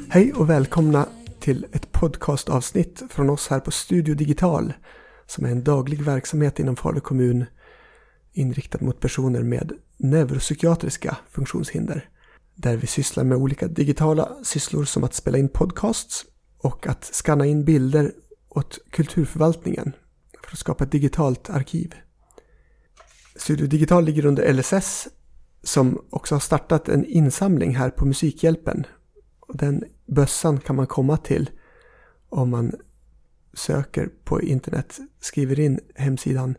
Hej och välkomna till ett podcastavsnitt från oss här på Studio Digital, som är en daglig verksamhet inom Falu kommun inriktad mot personer med neuropsykiatriska funktionshinder, där vi sysslar med olika digitala sysslor som att spela in podcasts och att skanna in bilder åt kulturförvaltningen för att skapa ett digitalt arkiv. Studio Digital ligger under LSS, som också har startat en insamling här på Musikhjälpen. Och den bössan kan man komma till om man söker på internet, skriver in hemsidan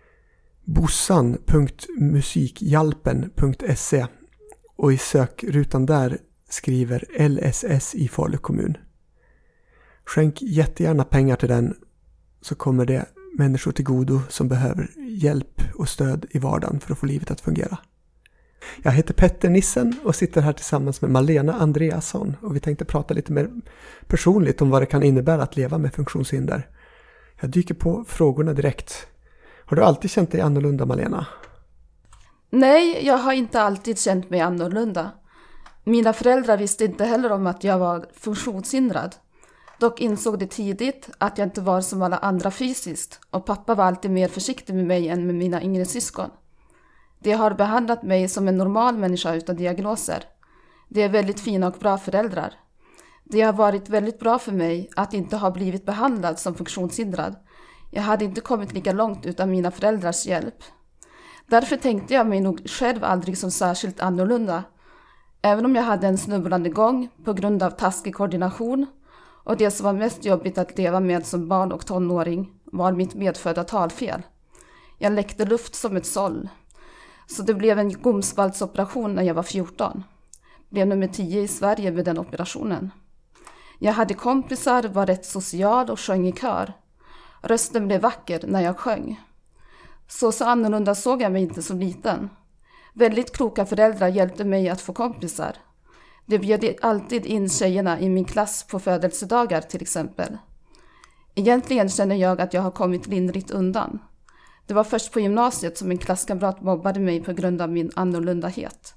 bossan.musikhjalpen.se och i sökrutan där skriver LSS i Falu kommun. Skänk jättegärna pengar till den, så kommer det människor till godo som behöver hjälp och stöd i vardagen för att få livet att fungera. Jag heter Petter Nissen och sitter här tillsammans med Malena Andreasson, och vi tänkte prata lite mer personligt om vad det kan innebära att leva med funktionshinder. Jag dyker på frågorna direkt. Har du alltid känt dig annorlunda, Malena? Nej, jag har inte alltid känt mig annorlunda. Mina föräldrar visste inte heller om att jag var funktionshindrad. Dock insåg de tidigt att jag inte var som alla andra fysiskt, och pappa var alltid mer försiktig med mig än med mina yngre syskon. De har behandlat mig som en normal människa utan diagnoser. De är väldigt fina och bra föräldrar. Det har varit väldigt bra för mig att inte ha blivit behandlad som funktionshindrad. Jag hade inte kommit lika långt utan mina föräldrars hjälp. Därför tänkte jag mig nog själv aldrig som särskilt annorlunda. Även om jag hade en snubblande gång på grund av taskig koordination, och det som var mest jobbigt att leva med som barn och tonåring var mitt medfödda talfel. Jag läckte luft som ett såll. Så det blev en gomspaltsoperation när jag var 14. Blev nummer 10 i Sverige med den operationen. Jag hade kompisar, var rätt social och sjöng i kör. Rösten blev vacker när jag sjöng. Så annorlunda såg jag mig inte som liten. Väldigt kloka föräldrar hjälpte mig att få kompisar. De bjöd alltid in tjejerna i min klass på födelsedagar till exempel. Egentligen känner jag att jag har kommit lindrigt undan. Det var först på gymnasiet som en klasskamrat mobbade mig på grund av min annorlundahet.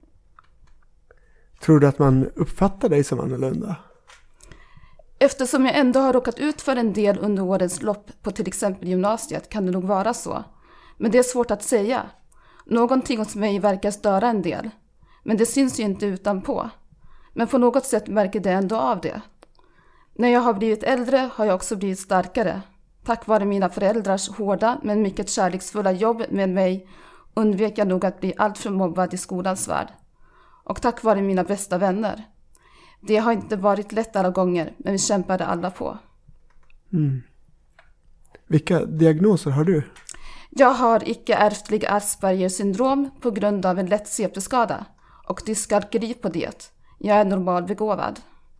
Tror du att man uppfattar dig som annorlunda? Eftersom jag ändå har råkat ut för en del under årens lopp på till exempel gymnasiet kan det nog vara så. Men det är svårt att säga. Någonting hos mig verkar störa en del. Men det syns ju inte utanpå. Men på något sätt märker det ändå av det. När jag har blivit äldre har jag också blivit starkare. Tack vare mina föräldrars hårda men mycket kärleksfulla jobb med mig undvek jag nog att bli alltför mobbad i skolans värld. Och tack vare mina bästa vänner. Det har inte varit lätt alla gånger, men vi kämpade alla på. Vilka diagnoser har du? Jag har icke-ärftlig Asperger syndrom på grund av en lätt CP-skada och dyskalkyli på det. Jag är normalbegåvad.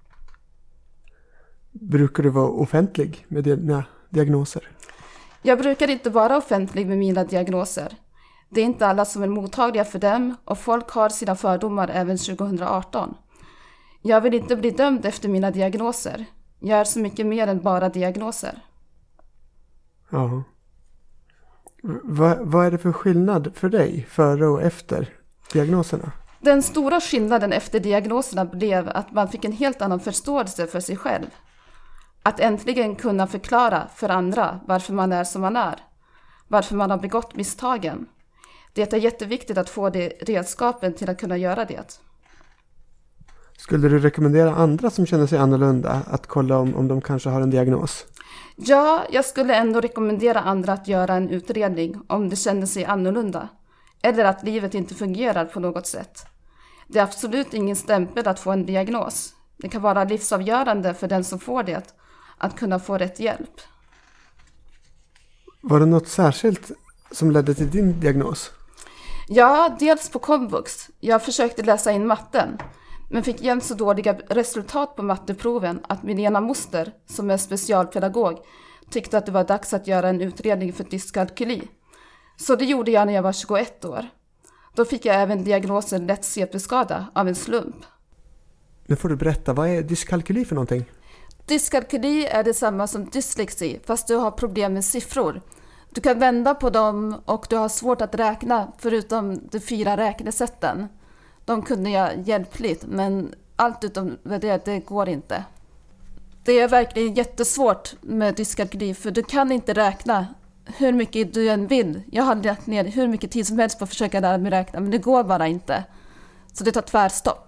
Brukar du vara offentlig med dina diagnoser? Jag brukar inte vara offentlig med mina diagnoser. Det är inte alla som är mottagliga för dem, och folk har sina fördomar även 2018. Jag vill inte bli dömd efter mina diagnoser. Jag är så mycket mer än bara diagnoser. Ja. Vad är det för skillnad för dig före och efter diagnoserna? Den stora skillnaden efter diagnoserna blev att man fick en helt annan förståelse för sig själv. Att äntligen kunna förklara för andra varför man är som man är. Varför man har begått misstagen. Det är jätteviktigt att få det redskapen till att kunna göra det. Skulle du rekommendera andra som känner sig annorlunda att kolla om de kanske har en diagnos? Ja, jag skulle ändå rekommendera andra att göra en utredning om de känner sig annorlunda. Eller att livet inte fungerar på något sätt. Det är absolut ingen stämpel att få en diagnos. Det kan vara livsavgörande för den som får det att kunna få rätt hjälp. Var det något särskilt som ledde till din diagnos? Ja, dels på komvux. Jag försökte läsa in matten, men fick jämt så dåliga resultat på matteproven att min ena moster, som är specialpedagog, tyckte att det var dags att göra en utredning för dyskalkyli. Så det gjorde jag när jag var 21 år. Då fick jag även diagnosen lätt CP-skada av en slump. Nu får du berätta, vad är dyskalkyli för någonting? Dyskalkyli är detsamma som dyslexi, fast du har problem med siffror. Du kan vända på dem och du har svårt att räkna förutom de 4 räknesätten. De kunde jag hjälpligt, men allt utom det går inte. Det är verkligen jättesvårt med dyskalkyli, för du kan inte räkna hur mycket du än vill. Jag har lagt ner hur mycket tid som helst på att försöka lära mig räkna, men det går bara inte. Så det tar tvärstopp.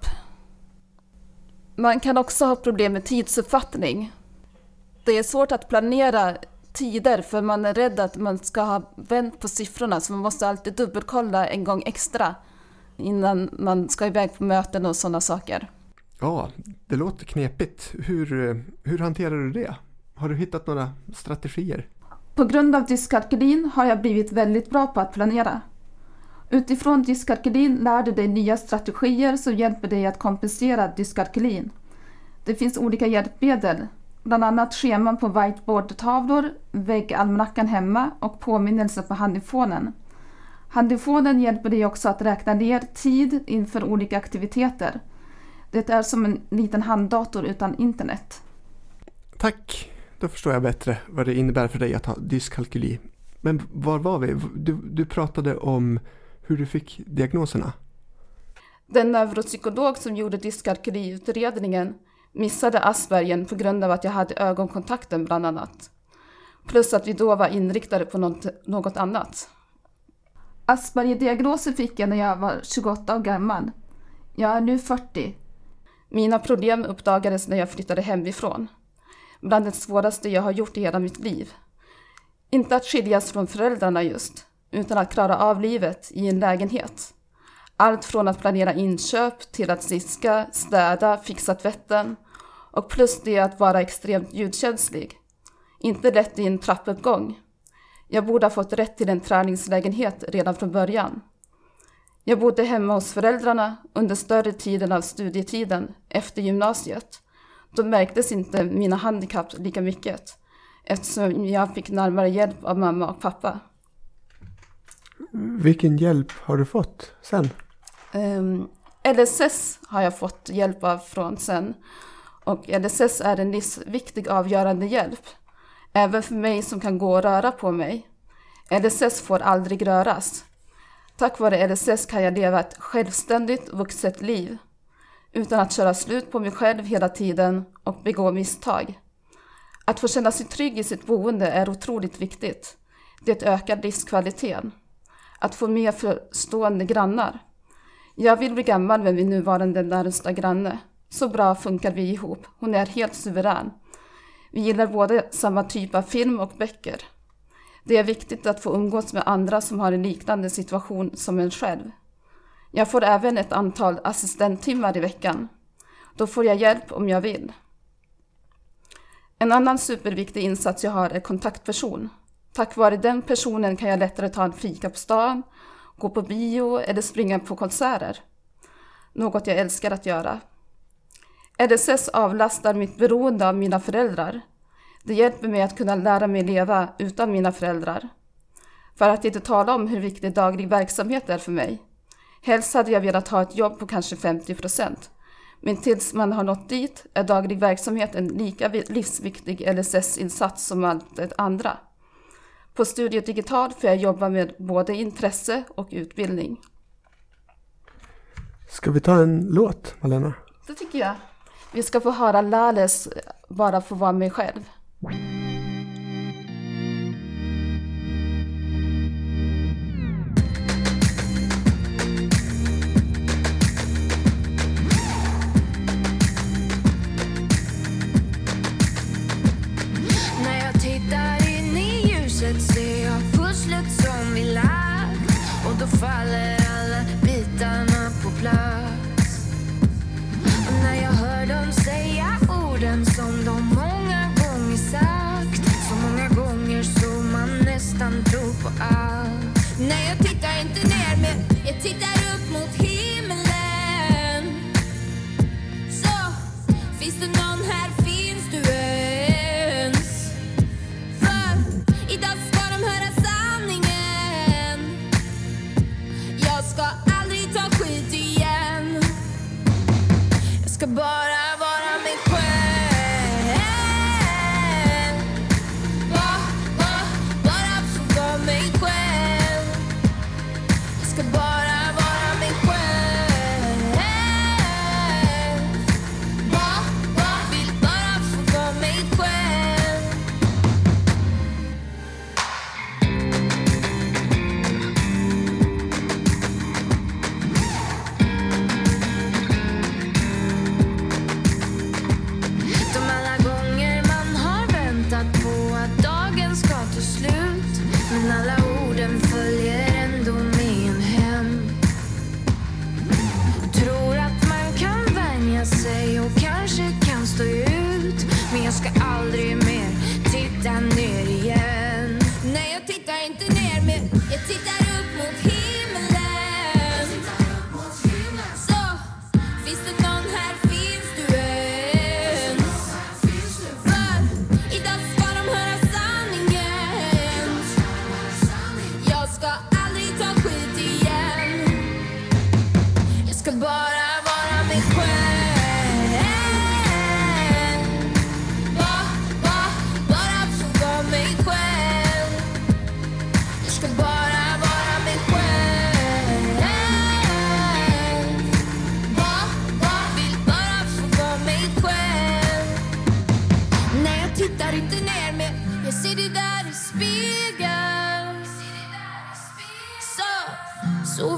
Man kan också ha problem med tidsuppfattning. Det är svårt att planera tider, för man är rädd att man ska ha vänt på siffrorna, så man måste alltid dubbelkolla en gång extra innan man ska iväg på möten och sådana saker. Ja, det låter knepigt. Hur hanterar du det? Har du hittat några strategier? På grund av dyskalkylin har jag blivit väldigt bra på att planera. Utifrån dyskalkylin lär du dig nya strategier som hjälper dig att kompensera dyskalkylin. Det finns olika hjälpmedel, bland annat scheman på whiteboardtavlor, väggalmanackan hemma och påminnelser på handifonen. Handifonen hjälper dig också att räkna ner tid inför olika aktiviteter. Det är som en liten handdator utan internet. Tack, då förstår jag bättre vad det innebär för dig att ha dyskalkyli. Men var var vi? Du pratade om hur du fick diagnoserna. Den neuropsykolog som gjorde dyskalkyliutredningen missade Aspergen på grund av att jag hade ögonkontakten bland annat. Plus att vi då var inriktade på något annat. Asperger-diagnosen fick jag när jag var 28 år gammal. Jag är nu 40. Mina problem uppdagades när jag flyttade hemifrån. Bland det svåraste jag har gjort i hela mitt liv. Inte att skiljas från föräldrarna just, utan att klara av livet i en lägenhet. Allt från att planera inköp till att diska, städa, fixa tvätten och plus det att vara extremt ljudkänslig. Inte lätt i en trappuppgång. Jag borde ha fått rätt till en träningslägenhet redan från början. Jag bodde hemma hos föräldrarna under större tiden av studietiden efter gymnasiet. Då märktes inte mina handikapp lika mycket eftersom jag fick närmare hjälp av mamma och pappa. Vilken hjälp har du fått sen? LSS har jag fått hjälp av från sen. Och LSS är en livsviktig avgörande hjälp. Även för mig som kan gå och röra på mig. LSS får aldrig röras. Tack vare LSS kan jag leva ett självständigt vuxet liv. Utan att köra slut på mig själv hela tiden och begå misstag. Att få känna sig trygg i sitt boende är otroligt viktigt. Det ökar livskvaliteten. Att få mer förstående grannar. Jag vill bli gammal med min nuvarande närmsta granne. Så bra funkar vi ihop. Hon är helt suverän. Vi gillar både samma typ av film och böcker. Det är viktigt att få umgås med andra som har en liknande situation som en själv. Jag får även ett antal assistenttimmar i veckan. Då får jag hjälp om jag vill. En annan superviktig insats jag har är kontaktperson. Tack vare den personen kan jag lättare ta en fika på stan, gå på bio eller springa på konserter. Något jag älskar att göra. LSS avlastar mitt beroende av mina föräldrar. Det hjälper mig att kunna lära mig leva utan mina föräldrar. För att inte tala om hur viktig daglig verksamhet är för mig. Helst hade jag velat ha ett jobb på kanske 50%. Men tills man har nått dit är daglig verksamhet en lika livsviktig LSS-insats som allt det andra. På Studio Digital får jag jobba med både intresse och utbildning. Ska vi ta en låt, Malena? Det tycker jag. Vi ska få höra Lales Bara få vara mig själv. När jag tittar in i ljuset ser jag pusslet som vi lagt och då faller alla bitarna på plats. Och när jag hör dem säga orden som de många gånger sagt, så många gånger så man nästan tror på allt. Nej, jag tittar inte ner men jag tittar upp mot himlen. Så, finns det någon här, finns du ens? För idag ska de höra sanningen. Jag ska aldrig ta skit igen. Jag ska bara vara mig själv. Bara få vara mig själv. Jag ska bara vara mig själv.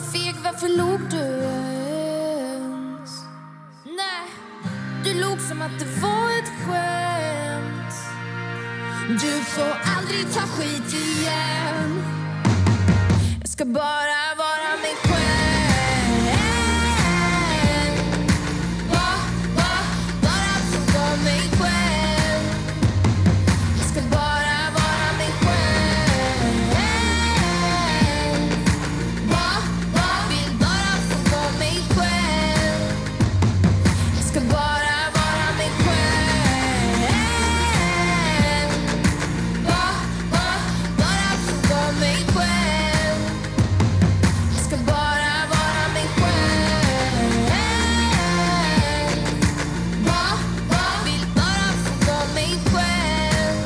feg, varför log du ens? Nej, du log som att det var ett skämt. Du får aldrig ta skit igen. Jag ska bara vara mig själv. Bara få vara mig själv. Jag ska bara vara mig själv. Vill bara få vara mig själv. Jag ska bara vara mig själv. Bara få vara mig själv. Jag ska bara vara mig själv. Vill bara få vara mig själv.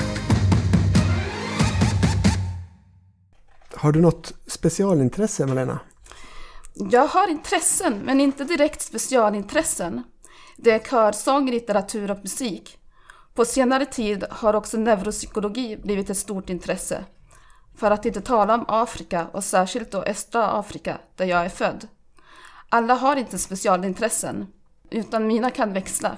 Har du något specialintresse, Malena? Jag har intressen, men inte direkt specialintressen. Det är körsång, litteratur och musik. På senare tid har också neuropsykologi blivit ett stort intresse. För att inte tala om Afrika och särskilt då östra Afrika, där jag är född. Alla har inte specialintressen, utan mina kan växla.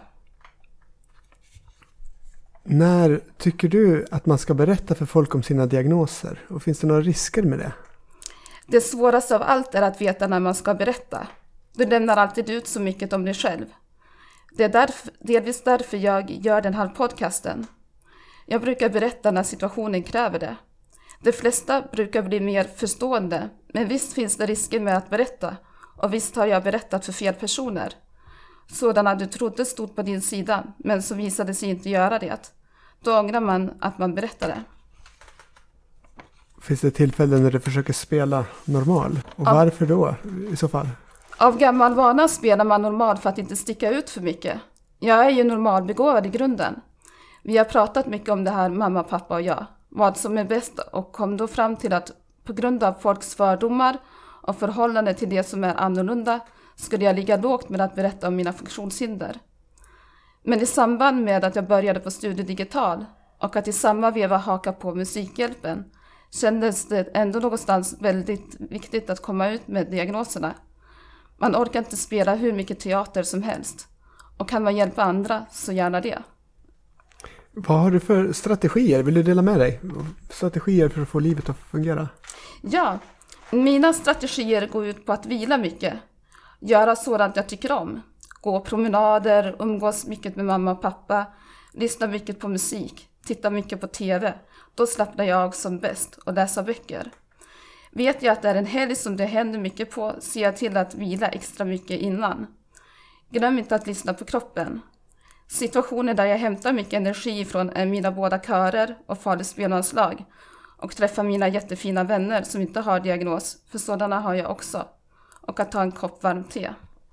När tycker du att man ska berätta för folk om sina diagnoser? Och finns det några risker med det? Det svåraste av allt är att veta när man ska berätta. Du lämnar alltid ut så mycket om dig själv. Det är delvis därför jag gör den här podcasten. Jag brukar berätta när situationen kräver det. De flesta brukar bli mer förstående, men visst finns det risker med att berätta. Och visst har jag berättat för fel personer. Sådana du trodde stod på din sida, men som visade sig inte göra det. Då ångrar man att man berättade. Finns det tillfällen när du försöker spela normal? Och varför då i så fall? Av gammal vana spelar man normal för att inte sticka ut för mycket. Jag är ju normalbegåvad i grunden. Vi har pratat mycket om det här, mamma, pappa och jag. Vad som är bäst, och kom då fram till att på grund av folks fördomar och förhållande till det som är annorlunda skulle jag ligga lågt med att berätta om mina funktionshinder. Men i samband med att jag började på Studio Digital och att i samma veva haka på Musikhjälpen kändes det ändå någonstans väldigt viktigt att komma ut med diagnoserna. Man orkar inte spela hur mycket teater som helst. Och kan man hjälpa andra så gärna det. Vad har du för strategier? Vill du dela med dig? Strategier för att få livet att fungera? Ja, mina strategier går ut på att vila mycket. Göra sådant jag tycker om. Gå promenader, umgås mycket med mamma och pappa. Lyssna mycket på musik. Titta mycket på tv. Då slappnar jag som bäst och läsa böcker. Vet jag att det är en helg som det händer mycket på, ser jag till att vila extra mycket innan. Glöm inte att lyssna på kroppen. Situationer där jag hämtar mycket energi ifrån är mina båda körer och Faders spelanslag. Och träffa mina jättefina vänner som inte har diagnos, för sådana har jag också. Och att ta en kopp varmt te.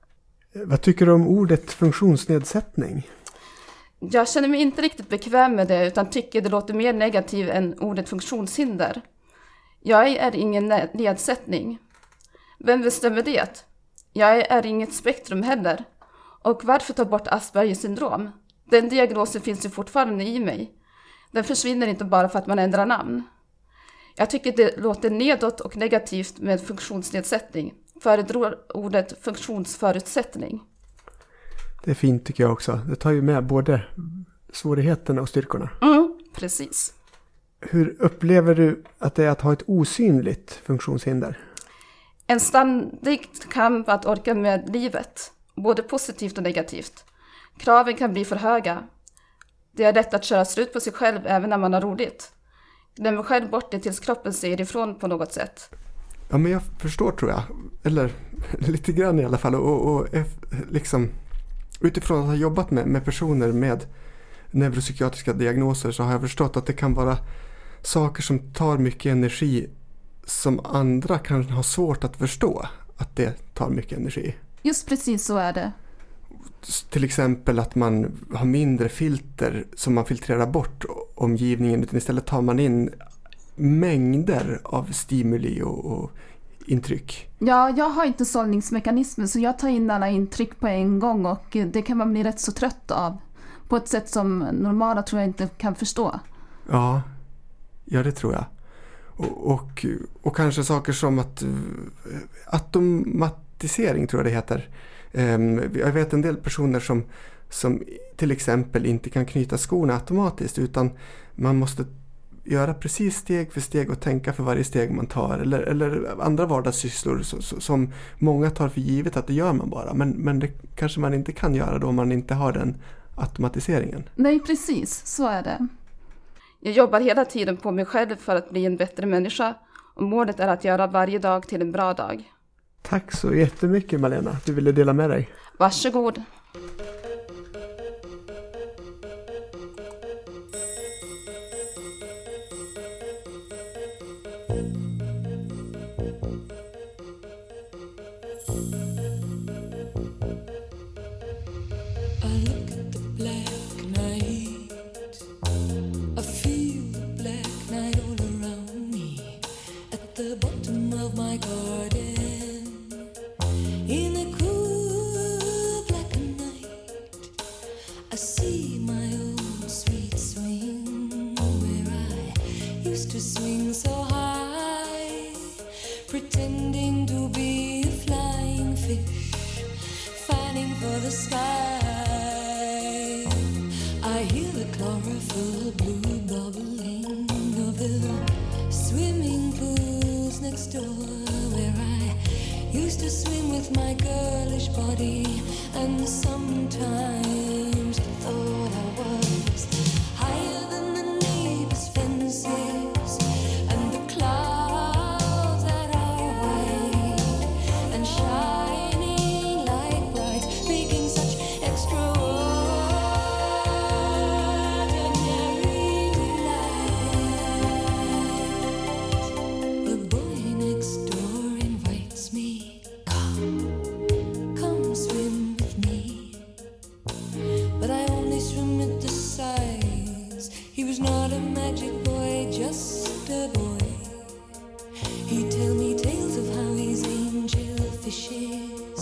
Vad tycker du om ordet funktionsnedsättning? Jag känner mig inte riktigt bekväm med det, utan tycker det låter mer negativt än ordet funktionshinder. Jag är ingen nedsättning. Vem bestämmer det? Jag är inget spektrum heller. Och varför ta bort Aspergers syndrom? Den diagnosen finns ju fortfarande i mig. Den försvinner inte bara för att man ändrar namn. Jag tycker det låter nedåt och negativt med funktionsnedsättning. Föredrar ordet funktionsförutsättning. Det är fint tycker jag också. Det tar ju med både svårigheterna och styrkorna. Precis. Hur upplever du att det är att ha ett osynligt funktionshinder? En ständig kamp att orka med livet. Både positivt och negativt. Kraven kan bli för höga. Det är lätt att köra slut på sig själv även när man har roligt. Glömmer själv bort det tills kroppen säger ifrån på något sätt. Ja, men jag förstår tror jag. Eller lite grann i alla fall. Och liksom utifrån att ha jobbat med personer med neuropsykiatriska diagnoser så har jag förstått att det kan vara saker som tar mycket energi som andra kan ha svårt att förstå att det tar mycket energi. Just precis så är det. Till exempel att man har mindre filter som man filtrerar bort omgivningen, utan istället tar man in mängder av stimuli och intryck. Ja, jag har inte sållningsmekanismen så jag tar in alla intryck på en gång och det kan man bli rätt så trött av. På ett sätt som normala tror jag inte kan förstå. Ja, det tror jag. Och kanske saker som att automatisering tror jag det heter. Jag vet en del personer som till exempel inte kan knyta skorna automatiskt, utan man måste göra precis steg för steg och tänka för varje steg man tar. Eller andra vardagssysslor som många tar för givet att det gör man bara. Men det kanske man inte kan göra då om man inte har den automatiseringen. Nej, precis. Så är det. Jag jobbar hela tiden på mig själv för att bli en bättre människa. Och målet är att göra varje dag till en bra dag. Tack så jättemycket Malena att du ville dela med dig. Varsågod. Pretending to be a flying fish, fighting for the sky. I hear the chlorophyll blue bubbling of the swimming pools next door, where I used to swim with my girlish body, and sometimes thought I was higher than the neighbors' fences and the clouds that are white and shining like bright, making such extraordinary delight. The boy next door invites me, come swim with me. But I only swim at the sides. He was not a magic boy, just a boy. He'd tell me tales of how his angel fishes